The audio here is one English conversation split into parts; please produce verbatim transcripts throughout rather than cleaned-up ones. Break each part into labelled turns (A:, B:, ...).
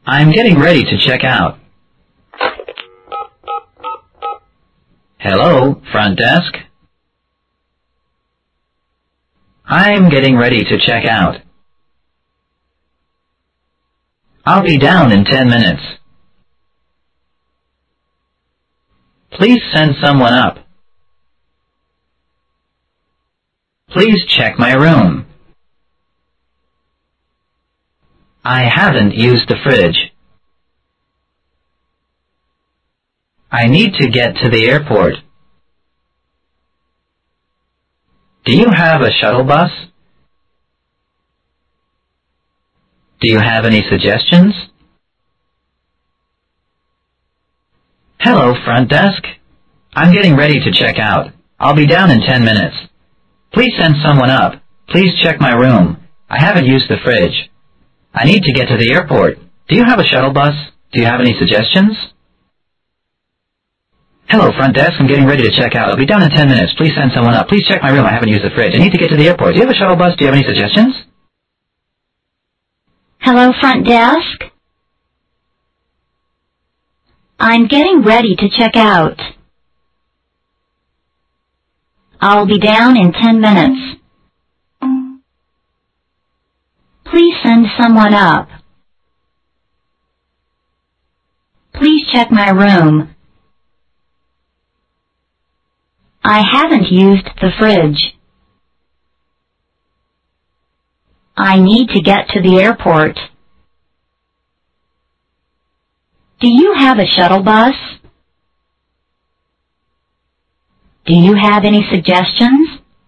A: I'm getting ready to check out. Hello, front desk. I'm getting ready to check out. I'll be down in ten minutes. Please send someone up. Please check my room. I haven't used the fridge. I need to get to the airport. Do you have a shuttle bus? Do you have any suggestions? Hello, front desk. I'm getting ready to check out. I'll be down in ten minutes. Please send someone up. Please check my room. I haven't used the fridge. I need to get to the airport. Do you have a shuttle bus? Do you have any suggestions? Hello, front desk. I'm getting ready to check out. I'll be down in ten minutes. Please send someone up. Please check my room. I haven't used the fridge. I need to get to the airport. Do you have a shuttle bus? Do you have any suggestions?
B: Hello, front desk. I'm getting ready to check out. I'll be down in ten minutes. Please send someone up. Please check my room. I haven't used the fridge. I need to get to the airport. Do you have a shuttle bus? Do you have any suggestions?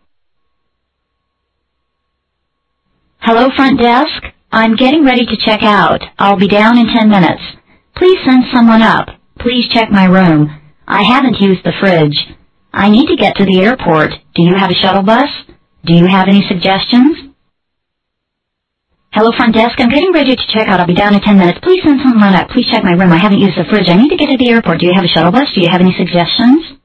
B: Hello, front desk. I'm getting ready to check out. I'll be down in ten minutes. Please send someone up. Please check my room. I haven't used the fridge. I need to get to the airport. Do you have a shuttle bus? Do you have any suggestions? Hello, front desk. I'm getting ready to check out. I'll be down in ten minutes. Please send someone up. Please check my room. I haven't used the fridge. I need to get to the airport. Do you have a shuttle bus? Do you have any suggestions?